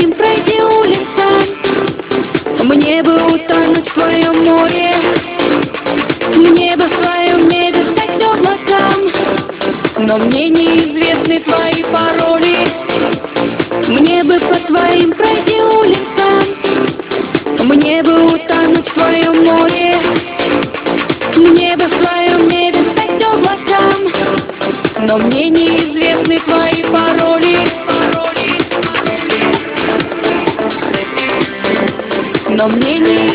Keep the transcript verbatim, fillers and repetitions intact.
твоим пройти улицам. Мне бы утонуть в твоем море, мне бы в твоем небе стать облакам. Но мне неизвестны твои пароли, мне бы по твоим пройти улицам. Мне бы утонуть в твоем море, мне бы в твоем небе стать облакам. Но мне неизвестны твои пароли, пароли. Но мне не